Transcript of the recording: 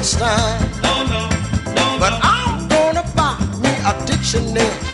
Einstein. No, no, no, But no. I'm gonna buy me a dictionary